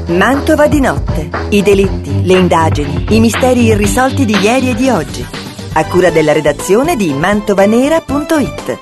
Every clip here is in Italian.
Mantova di notte. I delitti, le indagini, i misteri irrisolti di ieri e di oggi. A cura della redazione di mantovanera.it.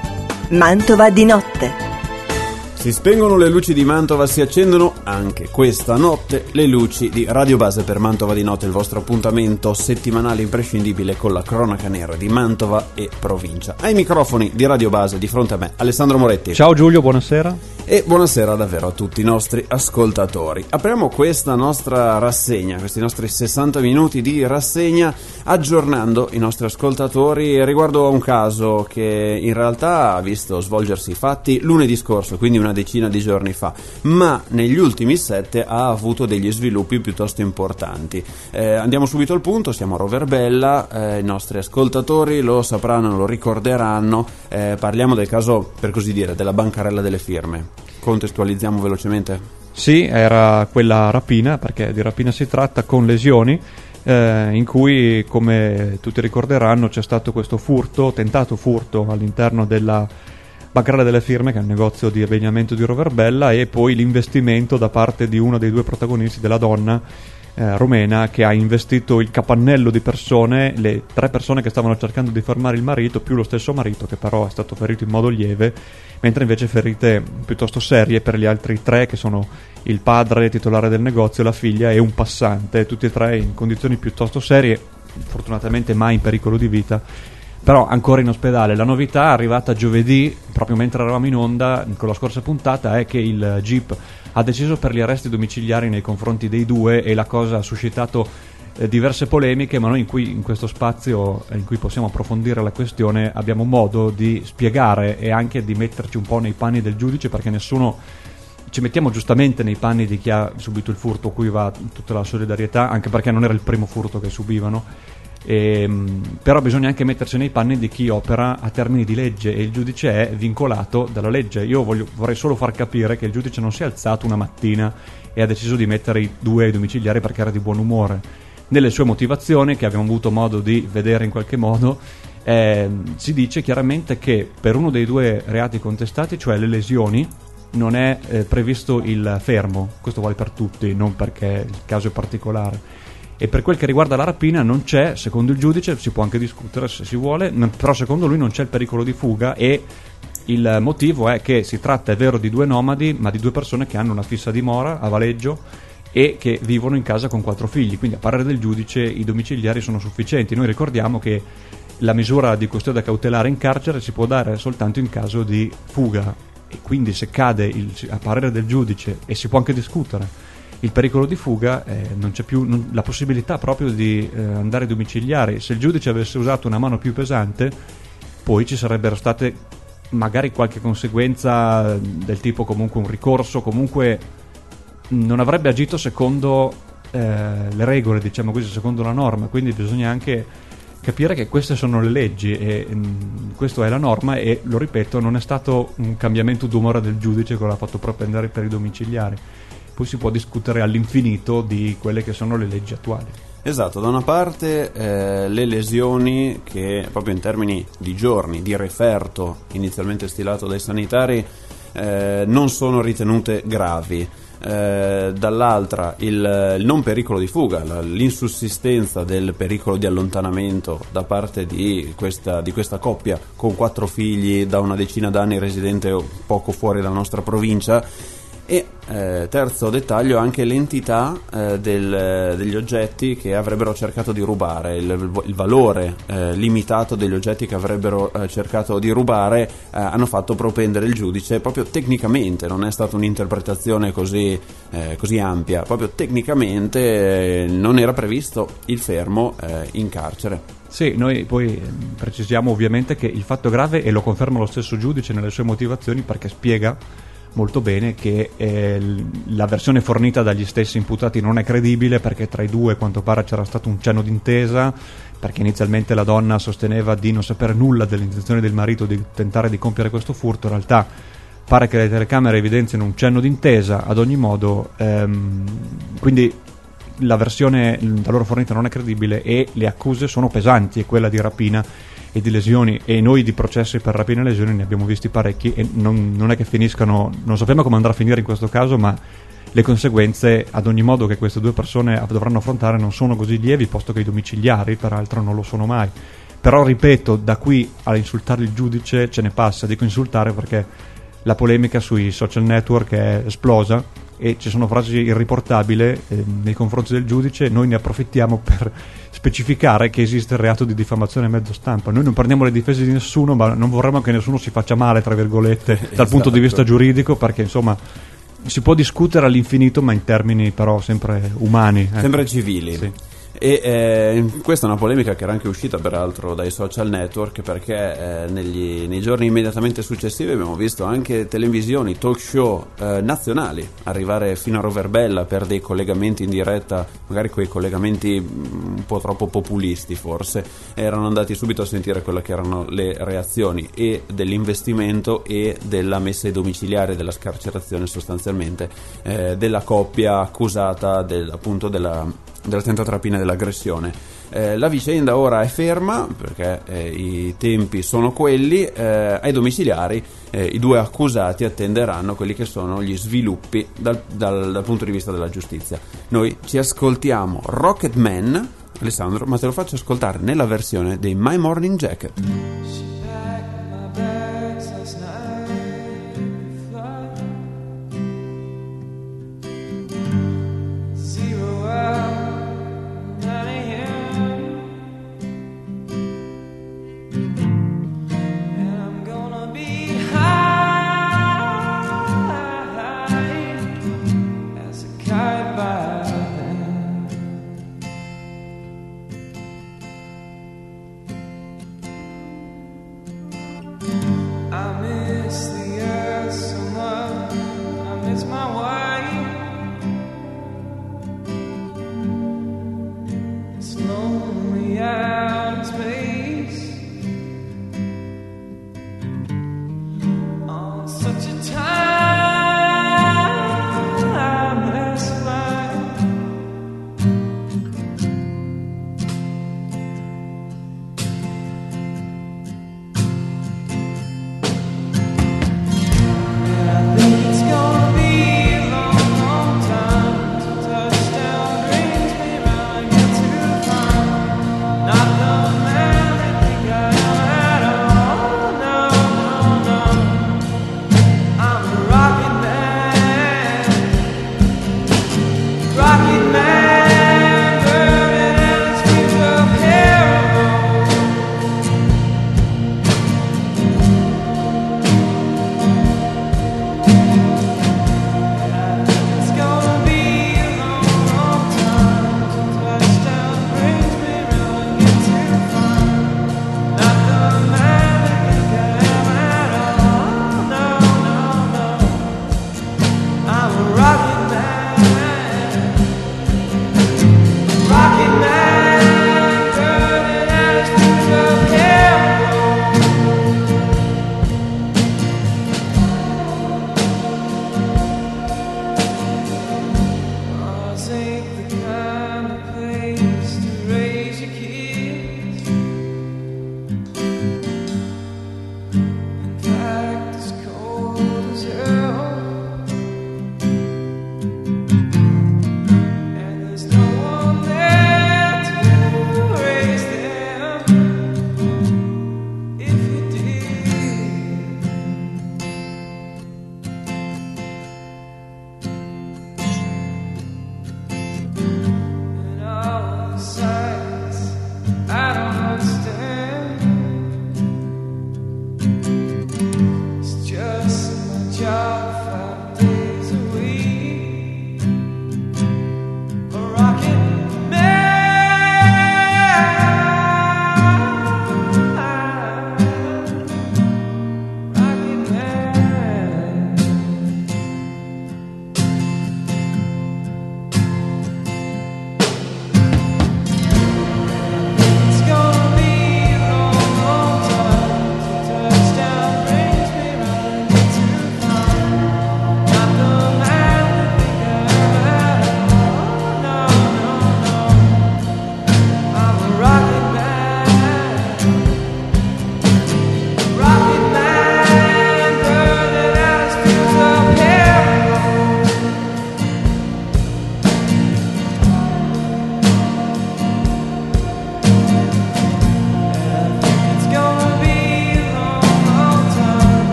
Mantova di notte. Si spengono le luci di Mantova, si accendono anche questa notte le luci di Radio Base per Mantova di notte, il vostro appuntamento settimanale imprescindibile con la cronaca nera di Mantova e provincia. Ai microfoni di Radio Base, di fronte a me, Alessandro Moretti. Ciao Giulio, buonasera. E buonasera davvero a tutti i nostri ascoltatori. Apriamo questa nostra rassegna, questi nostri 60 minuti di rassegna, aggiornando i nostri ascoltatori riguardo a un caso che in realtà ha visto svolgersi i fatti lunedì scorso, quindi una decina di giorni fa, ma negli ultimi 7 ha avuto degli sviluppi piuttosto importanti. Andiamo subito al punto, siamo a Roverbella, i nostri ascoltatori lo sapranno, lo ricorderanno, parliamo del caso, per così dire, della bancarella delle firme. Contestualizziamo velocemente? Sì, era quella rapina, perché di rapina si tratta, con lesioni, in cui, come tutti ricorderanno, c'è stato questo furto, tentato furto all'interno della bancarella delle firme, che è un negozio di abbigliamento di Roverbella, e poi l'investimento da parte di uno dei due protagonisti, della donna romena, che ha investito il capannello di persone, le 3 persone che stavano cercando di fermare il marito, più lo stesso marito, che però è stato ferito in modo lieve, mentre invece ferite piuttosto serie per gli altri 3, che sono il padre titolare del negozio, la figlia e un passante, tutti e 3 in condizioni piuttosto serie, fortunatamente mai in pericolo di vita, però ancora in ospedale. La novità arrivata giovedì, proprio mentre eravamo in onda con la scorsa puntata, è che il GIP ha deciso per gli arresti domiciliari nei confronti dei 2, e la cosa ha suscitato diverse polemiche, ma noi in questo spazio in cui possiamo approfondire la questione abbiamo modo di spiegare e anche di metterci un po' nei panni del giudice, perché nessuno ci mettiamo giustamente nei panni di chi ha subito il furto, cui va tutta la solidarietà, anche perché non era il primo furto che subivano. Però bisogna anche mettersi nei panni di chi opera a termini di legge, e il giudice è vincolato dalla legge. Io vorrei solo far capire che il giudice non si è alzato una mattina e ha deciso di mettere i 2 ai domiciliari perché era di buon umore. Nelle sue motivazioni, che abbiamo avuto modo di vedere in qualche modo, si dice chiaramente che per uno dei 2 reati contestati, cioè le lesioni, non è previsto il fermo. Questo vale per tutti, non perché il caso è particolare. E per quel che riguarda la rapina non c'è, secondo il giudice, si può anche discutere se si vuole, però secondo lui non c'è il pericolo di fuga, e il motivo è che si tratta, è vero, di 2 nomadi, ma di 2 persone che hanno una fissa dimora a Valeggio e che vivono in casa con 4 figli, quindi a parere del giudice i domiciliari sono sufficienti. Noi ricordiamo che la misura di custodia cautelare in carcere si può dare soltanto in caso di fuga, e quindi se cade a parere del giudice, e si può anche discutere, il pericolo di fuga, non c'è più la possibilità proprio di andare domiciliari. Se il giudice avesse usato una mano più pesante, poi ci sarebbero state magari qualche conseguenza del tipo, comunque un ricorso, comunque non avrebbe agito secondo le regole, diciamo così, secondo la norma. Quindi bisogna anche capire che queste sono le leggi e questa è la norma, e lo ripeto, non è stato un cambiamento d'umore del giudice che l'ha fatto propendere per i domiciliari. Poi si può discutere all'infinito di quelle che sono le leggi attuali. Esatto, da una parte le lesioni che proprio in termini di giorni, di referto inizialmente stilato dai sanitari, non sono ritenute gravi. Dall'altra il non pericolo di fuga, l'insussistenza del pericolo di allontanamento da parte di questa coppia con 4 figli da una decina d'anni, residente poco fuori dalla nostra provincia. E terzo dettaglio, anche l'entità degli oggetti che avrebbero cercato di rubare, il valore limitato degli oggetti che avrebbero cercato di rubare, hanno fatto propendere il giudice. Proprio tecnicamente non è stata un'interpretazione così ampia, proprio tecnicamente non era previsto il fermo in carcere. Sì, noi poi precisiamo ovviamente che il fatto è grave, e lo conferma lo stesso giudice nelle sue motivazioni, perché spiega molto bene che la versione fornita dagli stessi imputati non è credibile, perché tra i 2 a quanto pare c'era stato un cenno d'intesa, perché inizialmente la donna sosteneva di non sapere nulla dell'intenzione del marito di tentare di compiere questo furto. In realtà pare che le telecamere evidenziano un cenno d'intesa. Ad ogni modo, quindi la versione da loro fornita non è credibile, e le accuse sono pesanti, è quella di rapina e di lesioni, e noi di processi per rapina e lesioni ne abbiamo visti parecchi, e non è che finiscano, non sappiamo come andrà a finire in questo caso, ma le conseguenze ad ogni modo che queste due persone dovranno affrontare non sono così lievi, posto che i domiciliari peraltro non lo sono mai. Però ripeto, da qui a insultare il giudice ce ne passa. Dico insultare perché la polemica sui social network è esplosa e ci sono frasi irriportabili nei confronti del giudice. Noi ne approfittiamo per specificare che esiste il reato di diffamazione a mezzo stampa. Noi non prendiamo le difese di nessuno, ma non vorremmo che nessuno si faccia male, tra virgolette, dal punto di vista giuridico, perché insomma si può discutere all'infinito, ma in termini però sempre umani, sempre civili. Sì. E questa è una polemica che era anche uscita peraltro dai social network, perché nei giorni immediatamente successivi abbiamo visto anche televisioni, talk show nazionali arrivare fino a Roverbella per dei collegamenti in diretta, magari quei collegamenti un po' troppo populisti forse. Erano andati subito a sentire quelle che erano le reazioni e dell'investimento e della messa ai domiciliari, della scarcerazione sostanzialmente della coppia accusata appunto del tentata rapina e dell'aggressione. La vicenda ora è ferma perché i tempi sono quelli. Ai domiciliari i due accusati attenderanno quelli che sono gli sviluppi dal punto di vista della giustizia. Noi ci ascoltiamo Rocket Man, Alessandro, ma te lo faccio ascoltare nella versione dei My Morning Jacket.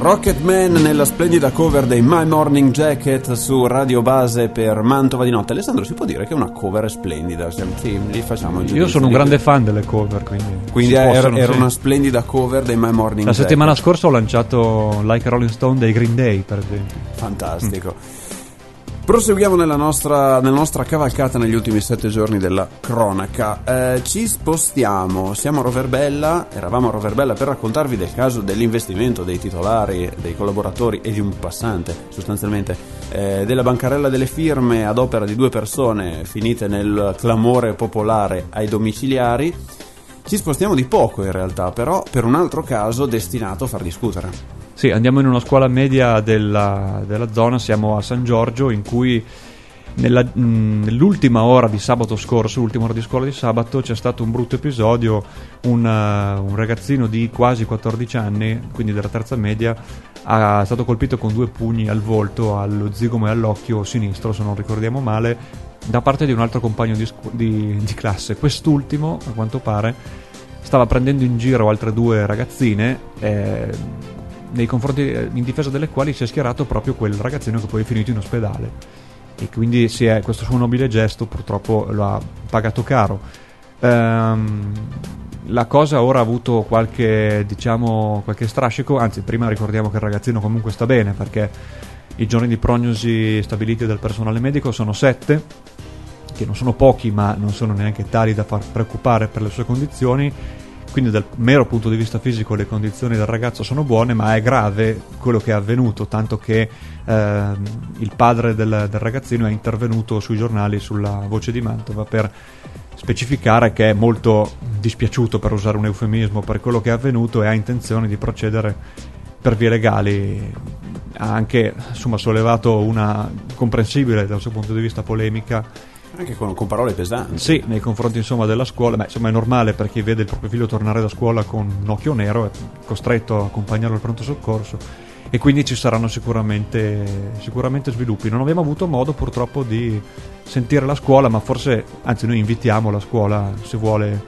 Rocketman nella splendida cover dei My Morning Jacket su Radio Base per Mantova di notte. Alessandro, si può dire che è una cover splendida? Sì, li facciamo il Io sono un grande fan delle cover, quindi era sì. Una splendida cover dei My Morning Jacket. La settimana scorsa ho lanciato Like a Rolling Stone dei Green Day, per esempio. Fantastico. Proseguiamo nella nostra cavalcata negli ultimi 7 giorni della cronaca. Ci spostiamo, eravamo a Roverbella per raccontarvi del caso dell'investimento dei titolari, dei collaboratori e di un passante sostanzialmente della bancarella delle firme ad opera di 2 persone finite nel clamore popolare ai domiciliari. Ci spostiamo di poco in realtà, però per un altro caso destinato a far discutere. Sì, andiamo in una scuola media della zona, siamo a San Giorgio, in cui nell'ultima ora di sabato scorso, l'ultima ora di scuola di sabato, c'è stato un brutto episodio. Un ragazzino di quasi 14 anni, quindi della terza media, è stato colpito con 2 pugni al volto, allo zigomo e all'occhio sinistro, se non ricordiamo male, da parte di un altro compagno di classe. Quest'ultimo, a quanto pare, stava prendendo in giro altre 2 ragazzine, nei confronti, in difesa delle quali si è schierato proprio quel ragazzino che poi è finito in ospedale, e quindi questo suo nobile gesto purtroppo lo ha pagato caro. La cosa ora ha avuto qualche strascico, anzi prima ricordiamo che il ragazzino comunque sta bene, perché i giorni di prognosi stabiliti dal personale medico sono 7, che non sono pochi ma non sono neanche tali da far preoccupare per le sue condizioni. Quindi dal mero punto di vista fisico le condizioni del ragazzo sono buone, ma è grave quello che è avvenuto, tanto che il padre del ragazzino è intervenuto sui giornali, sulla Voce di Mantova, per specificare che è molto dispiaciuto, per usare un eufemismo, per quello che è avvenuto e ha intenzione di procedere per vie legali. Ha anche sollevato una comprensibile dal suo punto di vista polemica, anche con parole pesanti. Sì, nei confronti della scuola. È normale, per chi vede il proprio figlio tornare da scuola con un occhio nero, è costretto a accompagnarlo al pronto soccorso, e quindi ci saranno sicuramente sviluppi. Non abbiamo avuto modo purtroppo di sentire la scuola, ma forse, anzi, noi invitiamo la scuola, se vuole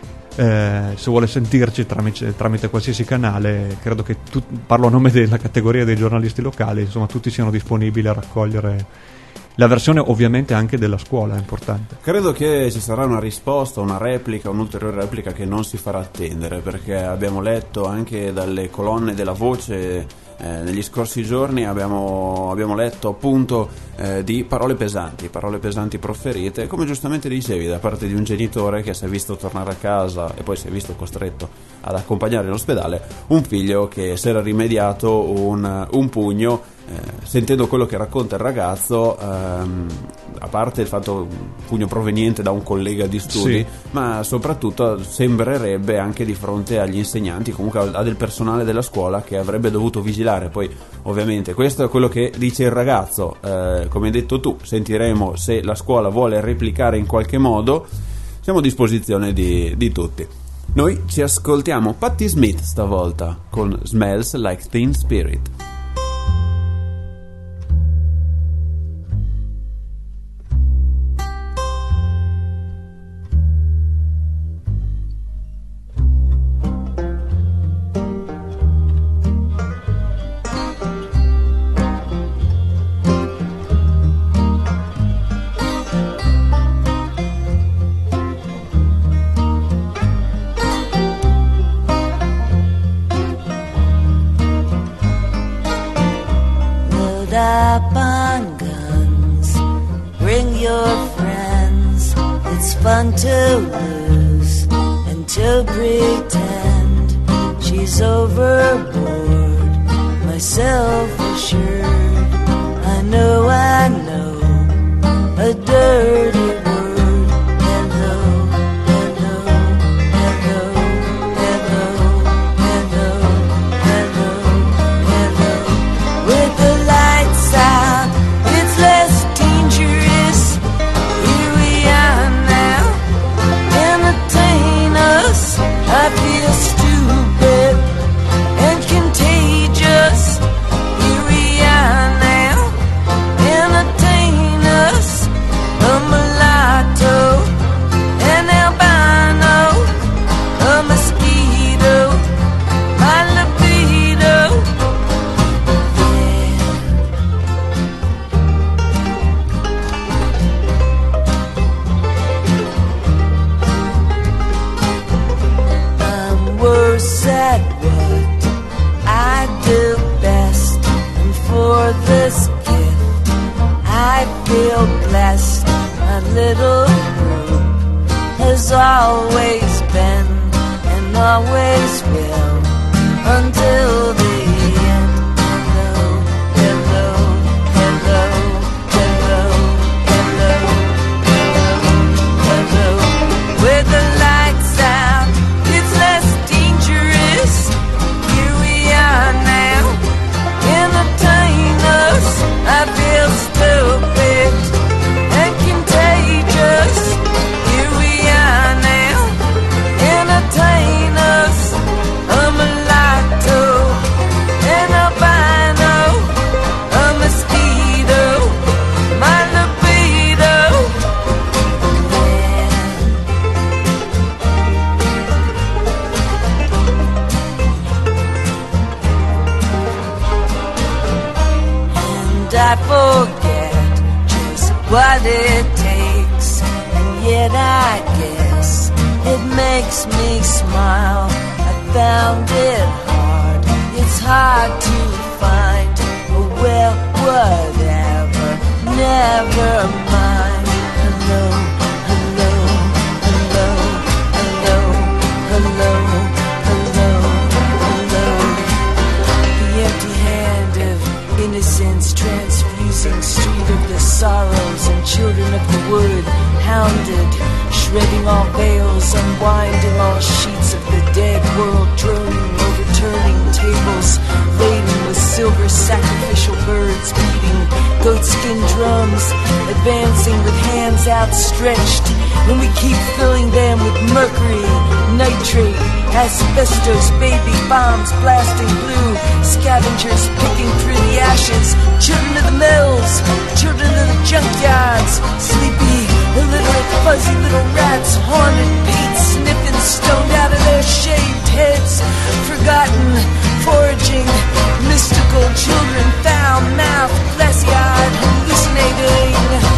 sentirci tramite qualsiasi canale. Credo che parlo a nome della categoria dei giornalisti locali, tutti siano disponibili a raccogliere la versione, ovviamente anche della scuola, è importante. Credo che ci sarà una risposta, una replica, un'ulteriore replica che non si farà attendere, perché abbiamo letto anche dalle colonne della Voce negli scorsi giorni, abbiamo letto appunto di parole pesanti proferite, come giustamente dicevi, da parte di un genitore che si è visto tornare a casa e poi si è visto costretto ad accompagnare in ospedale un figlio che si era rimediato un pugno. Sentendo quello che racconta il ragazzo, a parte il fatto pugno proveniente da un collega di studi, sì, ma soprattutto sembrerebbe anche di fronte agli insegnanti, comunque a del personale della scuola che avrebbe dovuto vigilare. Poi ovviamente questo è quello che dice il ragazzo, come hai detto tu, sentiremo se la scuola vuole replicare in qualche modo. Siamo a disposizione di tutti. Noi ci ascoltiamo Patti Smith stavolta con Smells Like Teen Spirit. Fun to lose and to pretend she's overboard, myself assured. I know a dirty word. Hello, hello, hello, hello, hello, hello, hello. With the lights out, it's less dangerous. Here we are now, entertain us. I feel stupid and contagious. Here we are now, entertain us. I'm has always been and always will until the end. Hello, hello, hello, hello, hello, hello, hello. With the lights out, it's less dangerous. Here we are now, entertain us. I feel stupid and contagious. Here we are now, entertain us. A mulatto, an albino, a mosquito, my libido. And I forget just what it takes, and yet I guess it makes me smile. I found it hard, it's hard to find. Oh well, whatever, never mind. Hello, hello, hello, hello, hello, hello, hello. The empty hand of innocence transfusing street of the sorrows and children of the wood, hounded, shredding all veils, unwinding all sheets of the dead world, droning, overturning tables laden with silver sacrificial birds, beating goatskin drums, advancing with hands outstretched, when we keep filling them with mercury, nitrate, asbestos, baby bombs blasting blue, scavengers picking through the ashes, children of the mills, children of the junkyards, sleepy, illiterate, fuzzy little rats, haunted, paint sniffing, stoned out of their shaved heads, forgotten, foraging, mystical children, foul mouth, glassy-eyed, hallucinating.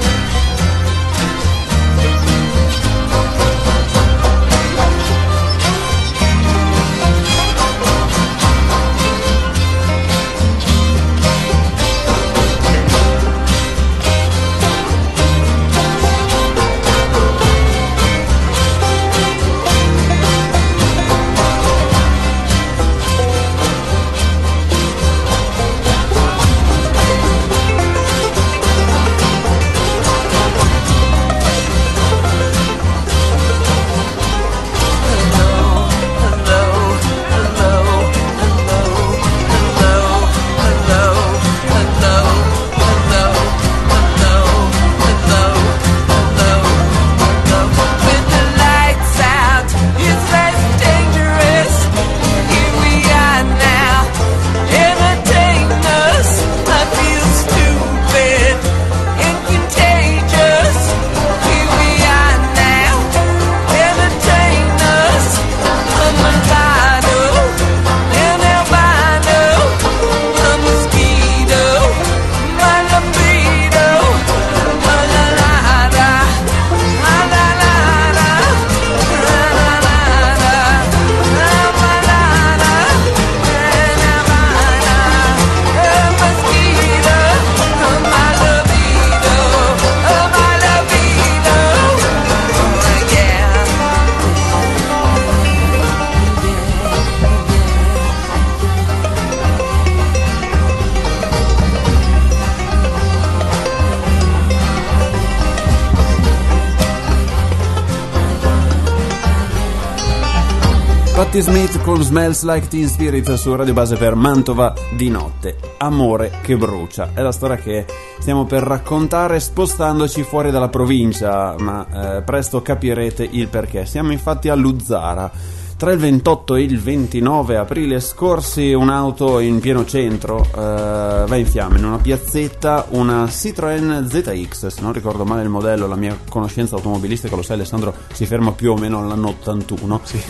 Patti Smith con Smells Like Teen Spirit su Radio Base per Mantova di notte. Amore che brucia. È la storia che stiamo per raccontare spostandoci fuori dalla provincia, ma presto capirete il perché. Siamo infatti a Luzzara. Tra il 28 e il 29 aprile scorsi un'auto in pieno centro va in fiamme in una piazzetta, una Citroën ZX, se non ricordo male il modello, la mia conoscenza automobilistica, lo sai Alessandro, si ferma più o meno all'anno 81. Sì.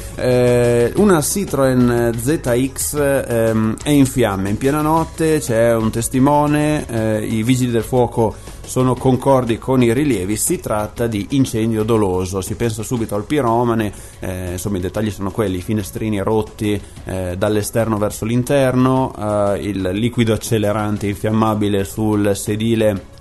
Una Citroën ZX è in fiamme in piena notte, c'è un testimone, i vigili del fuoco sono concordi con i rilievi, si tratta di incendio doloso, si pensa subito al piromane, insomma i dettagli sono quelli, i finestrini rotti dall'esterno verso l'interno, il liquido accelerante infiammabile sul sedile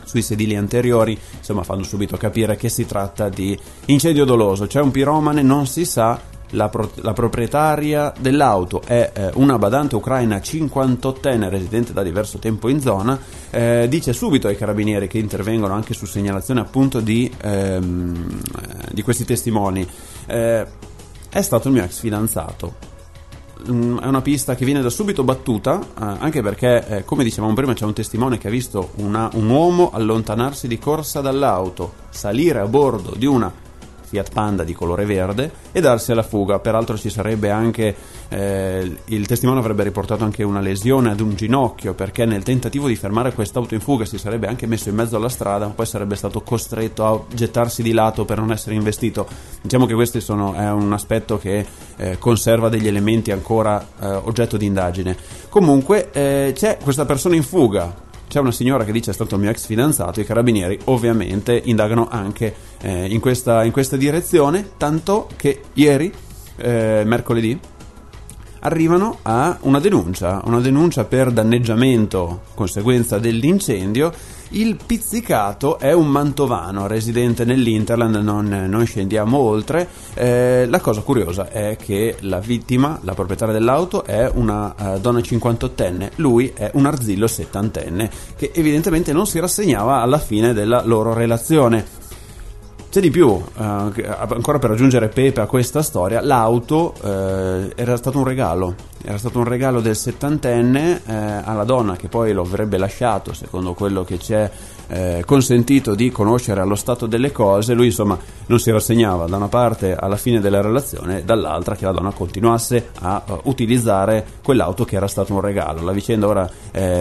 sui sedili anteriori, insomma fanno subito capire che si tratta di incendio doloso. C'è un piromane, non si sa. La proprietaria dell'auto è una badante ucraina 58enne residente da diverso tempo in zona. Dice subito ai carabinieri che intervengono anche su segnalazione appunto di questi testimoni: è stato il mio ex fidanzato. È una pista che viene da subito battuta, anche perché come dicevamo prima c'è un testimone che ha visto un uomo allontanarsi di corsa dall'auto, salire a bordo di una Fiat Panda di colore verde e darsi alla fuga. Peraltro ci sarebbe anche il testimone avrebbe riportato anche una lesione ad un ginocchio, perché nel tentativo di fermare quest'auto in fuga si sarebbe anche messo in mezzo alla strada, ma poi sarebbe stato costretto a gettarsi di lato per non essere investito. Diciamo che questo è un aspetto che conserva degli elementi ancora oggetto di indagine. Comunque c'è questa persona in fuga. C'è una signora che dice è stato il mio ex fidanzato. I carabinieri ovviamente indagano anche in questa direzione, tanto che ieri, mercoledì, arrivano a una denuncia per danneggiamento conseguenza dell'incendio. Il pizzicato è un mantovano residente nell'Interland, non scendiamo oltre. La cosa curiosa è che la vittima, la proprietaria dell'auto, è una donna 58enne, lui è un arzillo 70enne, che evidentemente non si rassegnava alla fine della loro relazione. C'è di più, ancora per aggiungere pepe a questa storia, l'auto era stato un regalo del 70enne alla donna, che poi lo avrebbe lasciato, secondo quello che ci è consentito di conoscere allo stato delle cose. Lui insomma non si rassegnava da una parte alla fine della relazione, dall'altra che la donna continuasse a utilizzare quell'auto che era stato un regalo. La vicenda ora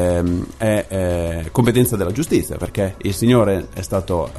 è competenza della giustizia, perché il signore è stato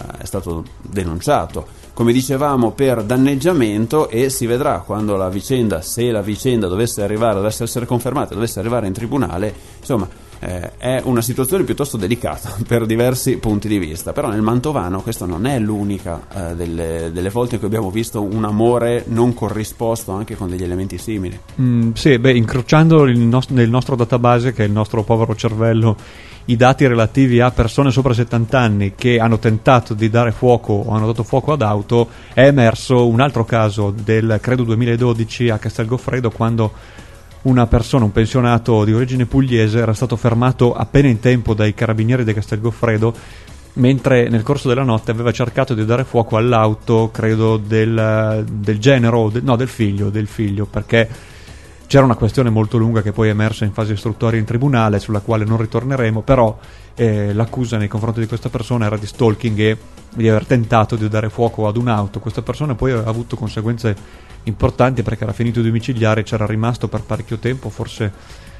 denunciato, come dicevamo, per danneggiamento, e si vedrà quando se la vicenda dovesse essere confermata, dovesse arrivare in tribunale. Insomma, è una situazione piuttosto delicata per diversi punti di vista. Però nel mantovano questa non è l'unica delle volte in cui abbiamo visto un amore non corrisposto anche con degli elementi simili. Sì, incrociando nel nostro database, che è il nostro povero cervello, i dati relativi a persone sopra 70 anni che hanno tentato di dare fuoco o hanno dato fuoco ad auto, è emerso un altro caso del credo 2012 a Castelgoffredo, quando una persona, un pensionato di origine pugliese, era stato fermato appena in tempo dai carabinieri di Castelgoffredo, mentre nel corso della notte aveva cercato di dare fuoco all'auto, credo del genero, del figlio, perché c'era una questione molto lunga che poi è emersa in fase istruttoria in tribunale, sulla quale non ritorneremo, però l'accusa nei confronti di questa persona era di stalking e di aver tentato di dare fuoco ad un'auto. Questa persona poi ha avuto conseguenze importanti, perché era finito i domiciliari, c'era rimasto per parecchio tempo, forse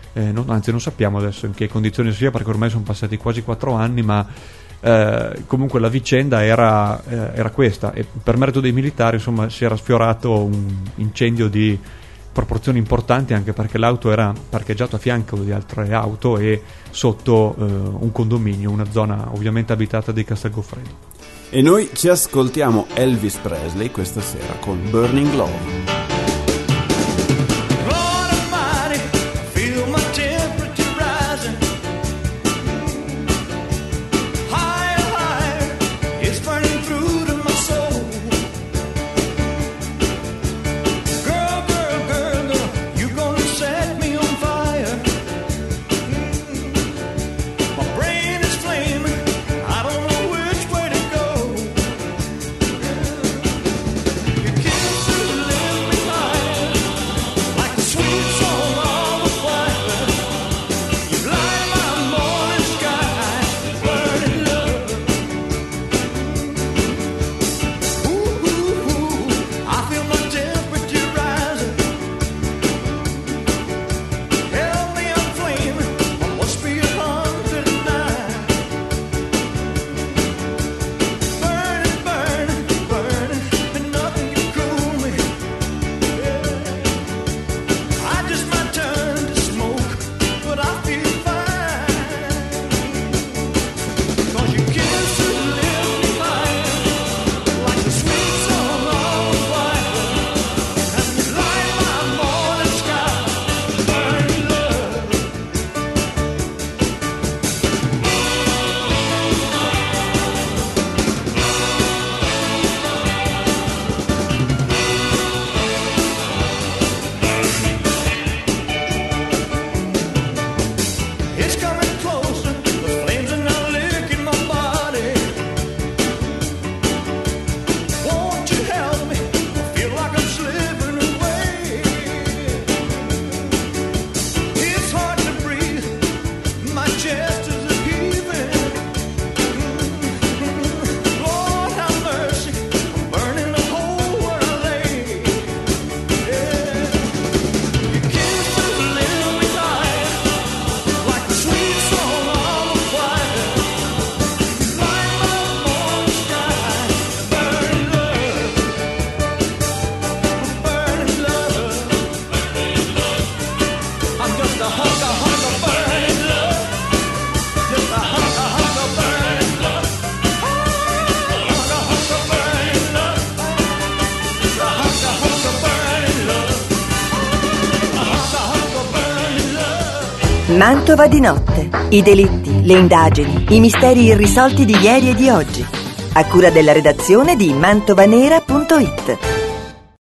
non sappiamo adesso in che condizioni sia, perché ormai sono passati quasi 4 anni, ma comunque la vicenda era questa, e per merito dei militari insomma si era sfiorato un incendio di proporzioni importanti, anche perché l'auto era parcheggiato a fianco di altre auto e sotto un condominio, una zona ovviamente abitata di Castelgoffredo. E noi ci ascoltiamo Elvis Presley questa sera con Burning Love. Live Mantova di notte. I delitti, le indagini, i misteri irrisolti di ieri e di oggi. A cura della redazione di mantovanera.it.